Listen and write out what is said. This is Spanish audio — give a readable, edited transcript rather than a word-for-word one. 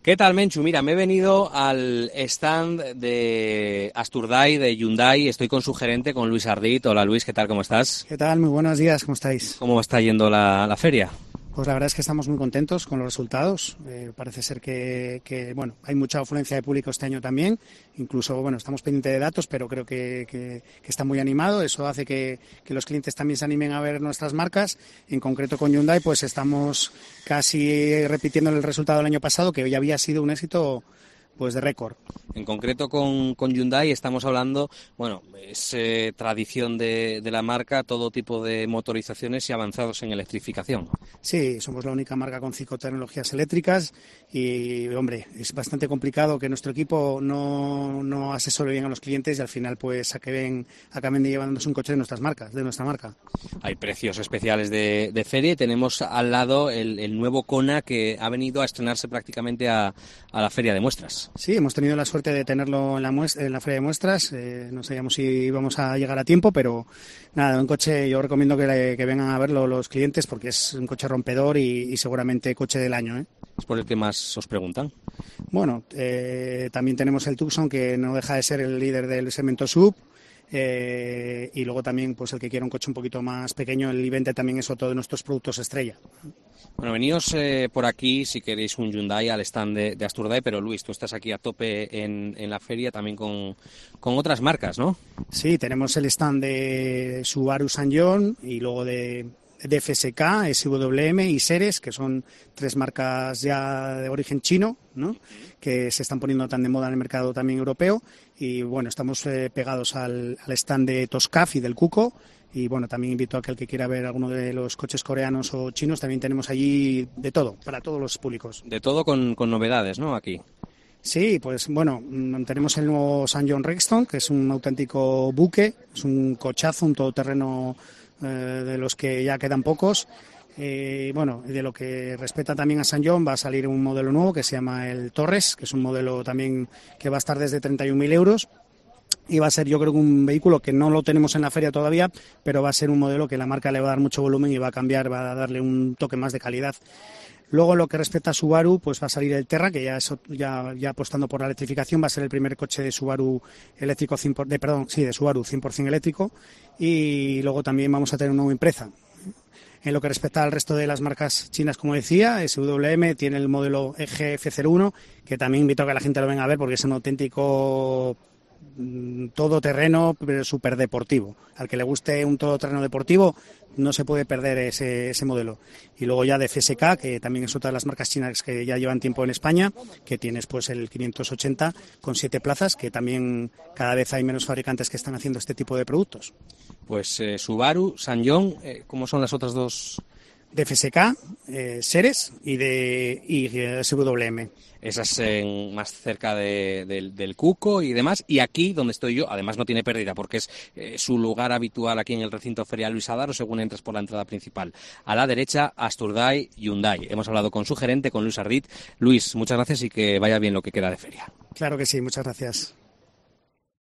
¿Qué tal, Menchu? Mira, me he venido al stand de Asturday, de Hyundai. Estoy con su gerente, con Luis Ardit. Hola, Luis, ¿qué tal? ¿Cómo estás? ¿Qué tal? Muy buenos días, ¿cómo estáis? ¿Cómo está yendo la feria? Pues la verdad es que estamos muy contentos con los resultados. Parece ser bueno, hay mucha afluencia de público este año también. Incluso, bueno, estamos pendientes de datos, pero creo que está muy animado. Eso hace que los clientes también se animen a ver nuestras marcas. En concreto con Hyundai, pues estamos casi repitiendo el resultado del año pasado, que ya había sido un éxito pues de récord. En concreto con Hyundai estamos hablando, bueno, es tradición de la marca, todo tipo de motorizaciones y avanzados en electrificación. Sí, somos la única marca con 5 tecnologías eléctricas y, hombre, es bastante complicado que nuestro equipo no asesore bien a los clientes y al final pues acaben llevándose un coche de nuestra marca. Hay precios especiales de feria y tenemos al lado el nuevo Kona que ha venido a estrenarse prácticamente a la feria de muestras. Sí, hemos tenido la suerte de tenerlo en la feria de muestras. No sabíamos si íbamos a llegar a tiempo, pero nada, un coche yo recomiendo que vengan a verlo los clientes porque es un coche rompedor y seguramente coche del año, ¿eh? ¿Es por el que más os preguntan? Bueno, también tenemos el Tucson, que no deja de ser el líder del segmento SUV. Y luego también pues el que quiera un coche un poquito más pequeño, el i20 también es otro de nuestros productos estrella. Bueno, veníos por aquí si queréis un Hyundai al stand de Asturday, pero Luis, tú estás aquí a tope en la feria también con otras marcas, ¿no? Sí, tenemos el stand de Subaru SsangYong y luego de FSK, SWM y Seres, que son 3 marcas ya de origen chino, ¿no? Que se están poniendo tan de moda en el mercado también europeo. Y bueno, estamos pegados al stand de Toscaf y del Kuko. Y bueno, también invito a aquel que quiera ver alguno de los coches coreanos o chinos, también tenemos allí de todo, para todos los públicos. De todo con novedades, ¿no? Aquí. Sí, pues bueno, tenemos el nuevo SsangYong Rexton, que es un auténtico buque, es un cochazo, un todoterreno de los que ya quedan pocos. Bueno, de lo que respecta también a SsangYong, va a salir un modelo nuevo que se llama el Torres, que es un modelo también que va a estar desde 31.000 euros. Y va a ser, yo creo, que un vehículo que no lo tenemos en la feria todavía, pero va a ser un modelo que la marca le va a dar mucho volumen y va a cambiar, va a darle un toque más de calidad. Luego, lo que respecta a Subaru, pues va a salir el Terra, que ya apostando por la electrificación, va a ser el primer coche de Subaru eléctrico, de Subaru 100% eléctrico. Y luego también vamos a tener un nuevo Impreza. En lo que respecta al resto de las marcas chinas, como decía, SWM tiene el modelo EGF01, que también invito a que la gente lo venga a ver porque es un auténtico todoterreno, pero súper deportivo. Al que le guste un todoterreno deportivo no se puede perder ese modelo. Y luego ya de FSK, que también es otra de las marcas chinas que ya llevan tiempo en España, que tienes pues el 580 con 7 plazas, que también cada vez hay menos fabricantes que están haciendo este tipo de productos. Pues Subaru, SsangYong, ¿cómo son las otras dos? De FSK, Seres y SWM. Esas más cerca del Kuko y demás. Y aquí, donde estoy yo, además no tiene pérdida, porque es su lugar habitual aquí en el recinto ferial Luis Adaro, según entras por la entrada principal. A la derecha, Asturday, Hyundai. Hemos hablado con su gerente, con Luis Ardit. Luis, muchas gracias y que vaya bien lo que queda de feria. Claro que sí, muchas gracias.